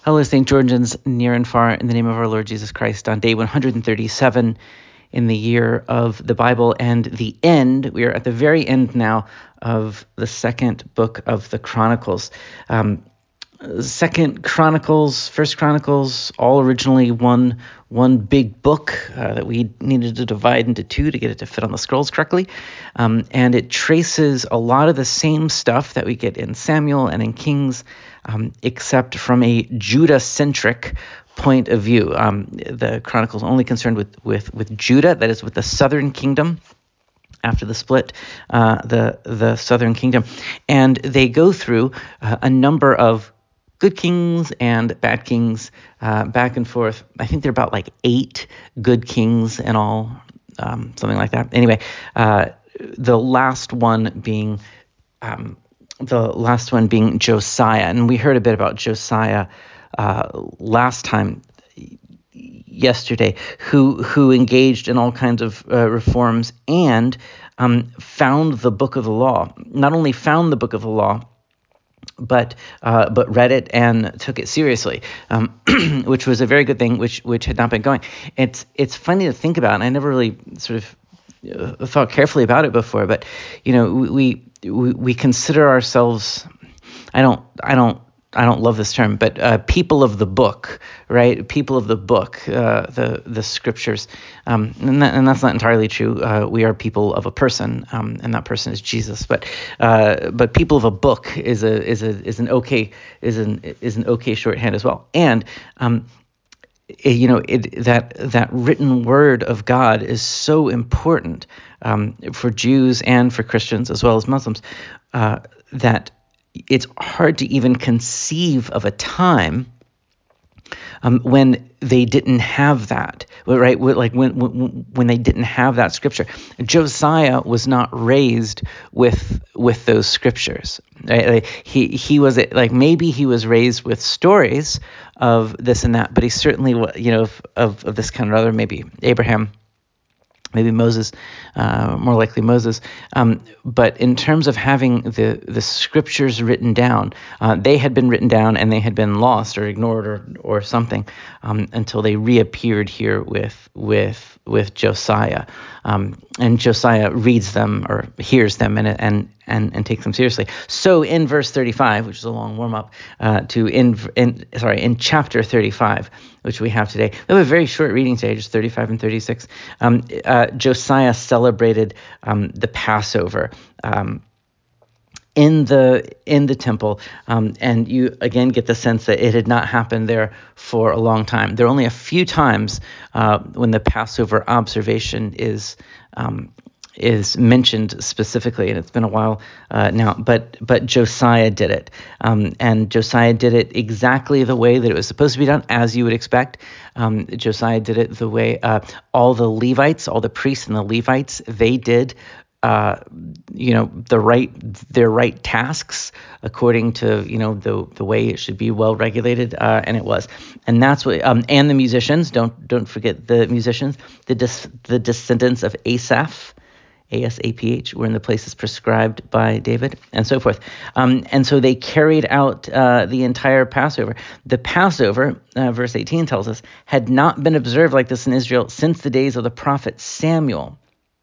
Hello, St. Georgians, near and far, in the name of our Lord Jesus Christ, on day 137 in the year of the Bible and the end. We are at the very end now of the second book of the Chronicles. Second Chronicles, First Chronicles, all originally one big book that we needed to divide into two to get it to fit on the scrolls correctly. And it traces a lot of the same stuff that we get in Samuel and in Kings, except from a Judah-centric point of view. The Chronicles only concerned with Judah, that is with the southern kingdom. After the split, the southern kingdom, and they go through a number of good kings and bad kings, back and forth. I think there are about like 8 good kings in all, something like that. Anyway, the last one being Josiah, and we heard a bit about Josiah last time. Yesterday, who engaged in all kinds of reforms and found the book of the law. Not only found the book of the law, but read it and took it seriously, which was a very good thing, which had not been going. It's funny to think about, and I never really sort of thought carefully about it before. But we consider ourselves. I don't love this term, but people of the book, right? People of the book, the scriptures, and that's not entirely true. We are people of a person, and that person is Jesus. But people of a book is an okay shorthand as well. And that written word of God is so important for Jews and for Christians as well as Muslims, that it's hard to even conceive of a time when they didn't have that, right? Like when they didn't have that scripture. Josiah was not raised with those scriptures, right? Like he was, like, maybe he was raised with stories of this and that, but he certainly, of this kind of other, maybe Abraham, maybe Moses, more likely Moses. But in terms of having the scriptures written down, they had been written down and they had been lost or ignored or something, until they reappeared here with Josiah. And Josiah reads them or hears them and takes them seriously. So in verse 35, which is a long warm up, in chapter 35, which we have today, we have a very short reading today, just 35 and 36. Josiah celebrated the Passover in the temple, and you again get the sense that it had not happened there for a long time. There are only a few times when the Passover observation is mentioned specifically, and it's been a while now. But Josiah did it, and Josiah did it exactly the way that it was supposed to be done, as you would expect. Josiah did it the way all the Levites, all the priests and the Levites, they did their right tasks according to the way it should be well regulated, and it was, and that's what and the musicians, don't forget the musicians, the descendants of Asaph, Asaph, were in the places prescribed by David, and so forth. And so they carried out the entire Passover. The Passover, verse 18 tells us, had not been observed like this in Israel since the days of the prophet Samuel.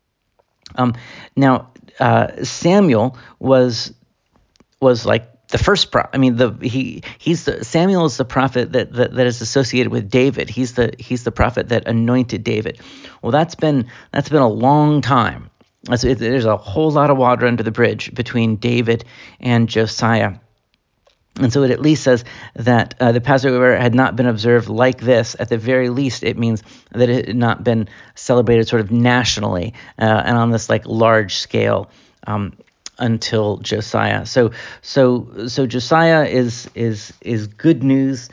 Now, Samuel was like the first prophet. I mean, Samuel is the prophet that is associated with David. He's the prophet that anointed David. Well, that's been a long time. There's a whole lot of water under the bridge between David and Josiah. And so it at least says that the Passover had not been observed like this. At the very least, it means that it had not been celebrated sort of nationally and on this like large scale until Josiah. So Josiah is good news.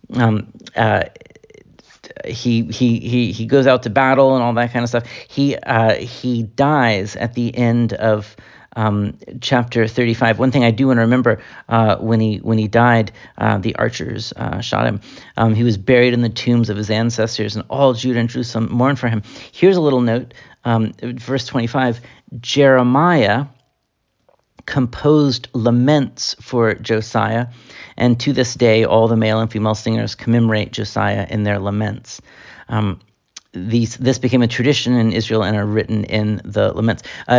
He goes out to battle and all that kind of stuff. He dies at the end of chapter 35. One thing I do want to remember, when he died, the archers shot him. He was buried in the tombs of his ancestors, and all Judah and Jerusalem mourned for him. Here's a little note, verse 25. Jeremiah composed laments for Josiah, and to this day, all the male and female singers commemorate Josiah in their laments. This became a tradition in Israel and are written in the laments.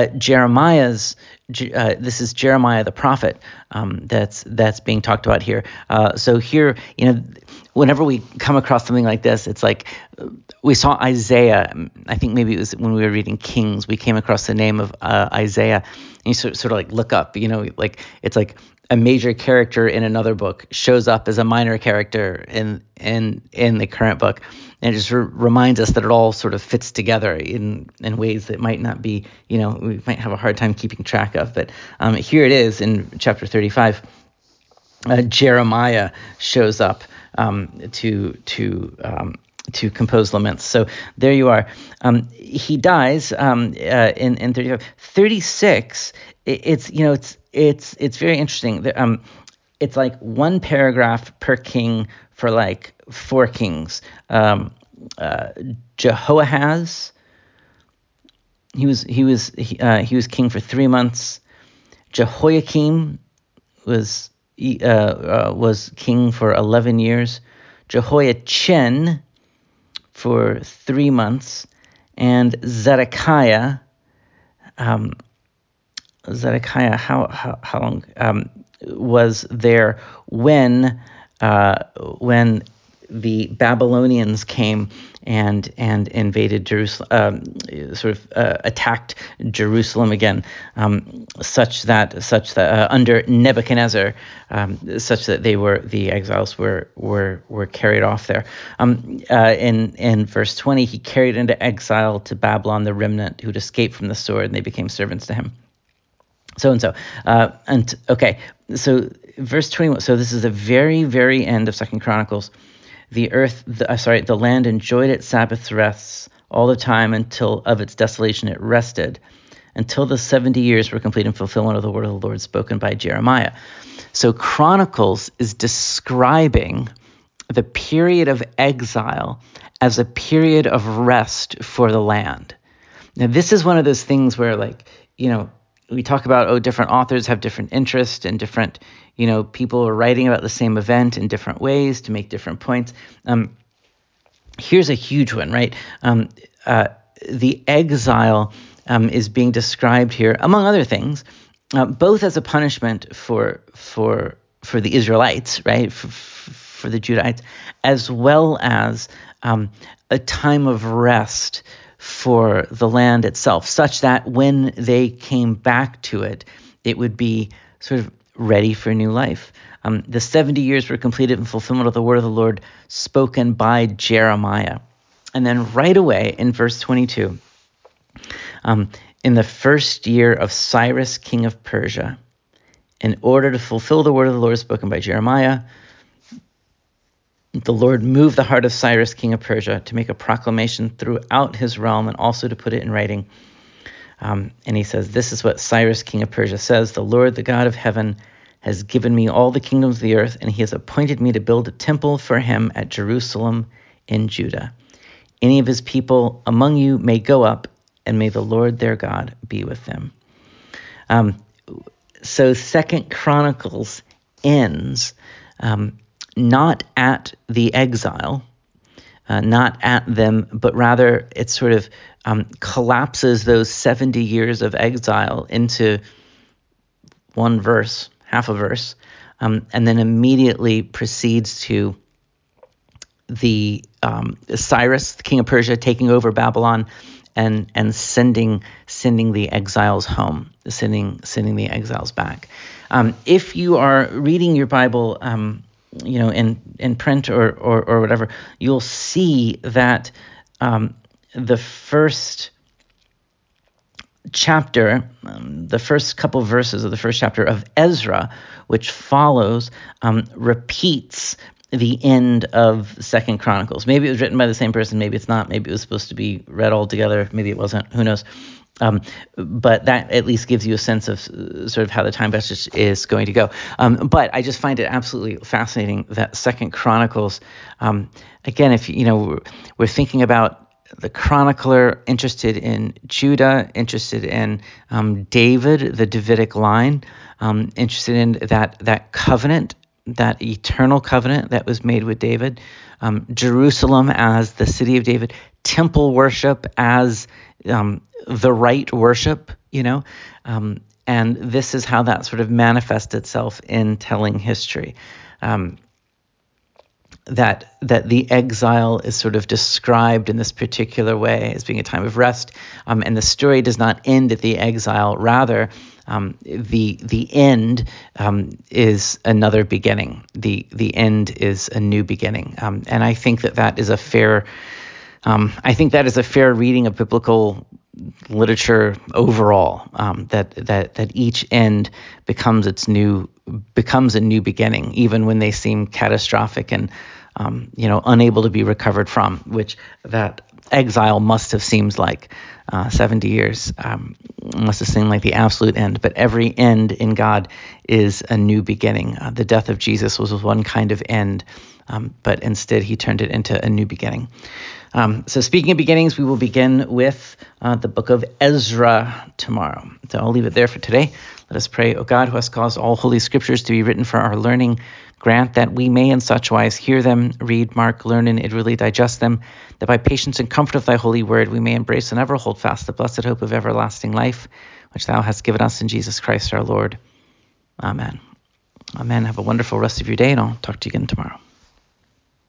This is Jeremiah the prophet that's being talked about here. So here, whenever we come across something like this, it's like we saw Isaiah. I think maybe it was when we were reading Kings, we came across the name of Isaiah, and you sort of like look up, like it's like a major character in another book shows up as a minor character in the current book. And it just reminds us that it all sort of fits together in ways that might not be, we might have a hard time keeping track of. But here it is in chapter 35. Jeremiah shows up to compose laments. So there you are. He dies in 35. 36. It's very interesting. It's like one paragraph per king for like 4 kings. Jehoahaz, he was king for 3 months. Jehoiakim was king for 11 years. Jehoiachin for 3 months, and Zedekiah. How long was there when the Babylonians came and invaded Jerusalem, attacked Jerusalem again, such that under Nebuchadnezzar, such that the exiles were carried off there. In verse 20, he carried into exile to Babylon the remnant who'd escaped from the sword, and they became servants to him. So verse 21. So this is the very, very end of 2 Chronicles. The land enjoyed its Sabbath rests all the time until of its desolation it rested, until the 70 years were complete in fulfillment of the word of the Lord spoken by Jeremiah. So Chronicles is describing the period of exile as a period of rest for the land. Now, this is one of those things where, we talk about, different authors have different interests and different, people are writing about the same event in different ways to make different points. Here's a huge one, right? The exile is being described here, among other things, both as a punishment for the Israelites, right, for the Judahites, as well as a time of rest for the land itself, such that when they came back to it, it would be sort of ready for new life. The 70 years were completed in fulfillment of the word of the Lord spoken by Jeremiah. And then right away in verse 22, in the first year of Cyrus, king of Persia, in order to fulfill the word of the Lord spoken by Jeremiah, the Lord moved the heart of Cyrus, king of Persia, to make a proclamation throughout his realm and also to put it in writing. And he says, this is what Cyrus, king of Persia says: the Lord, the God of heaven, has given me all the kingdoms of the earth, and he has appointed me to build a temple for him at Jerusalem in Judah. Any of his people among you may go up, and may the Lord their God be with them. So 2 Chronicles ends not at the exile, not at them, but rather it sort of collapses those 70 years of exile into one verse, half a verse, and then immediately proceeds to the Cyrus, the king of Persia, taking over Babylon and sending the exiles home, sending the exiles back. If you are reading your Bible, in print or whatever, you'll see that the first chapter, the first couple verses of the first chapter of Ezra, which follows, repeats the end of 2 Chronicles. Maybe it was written by the same person, maybe it's not, maybe it was supposed to be read all together, maybe it wasn't, who knows. But that at least gives you a sense of sort of how the time passage is going to go. But I just find it absolutely fascinating that 2 Chronicles, again, if we're thinking about the chronicler, interested in Judah, interested in David, the Davidic line, interested in that covenant, that eternal covenant that was made with David, Jerusalem as the city of David, temple worship as the right worship, and this is how that sort of manifests itself in telling history. That the exile is sort of described in this particular way as being a time of rest, and the story does not end at the exile. Rather, the end is another beginning. The end is a new beginning, and I think that is a fair. I think that is a fair reading of biblical literature overall. That each end becomes a new beginning, even when they seem catastrophic and unable to be recovered from, which that exile must have seemed like 70 years, must have seemed like the absolute end. But every end in God is a new beginning. The death of Jesus was one kind of end, but instead he turned it into a new beginning. So speaking of beginnings, we will begin with the book of Ezra tomorrow. So I'll leave it there for today. Let us pray. O God, who hast caused all holy scriptures to be written for our learning, grant that we may in such wise hear them, read, mark, learn, and inwardly digest them, that by patience and comfort of thy holy word we may embrace and ever hold fast the blessed hope of everlasting life, which thou hast given us in Jesus Christ our Lord. Amen. Amen. Have a wonderful rest of your day, and I'll talk to you again tomorrow.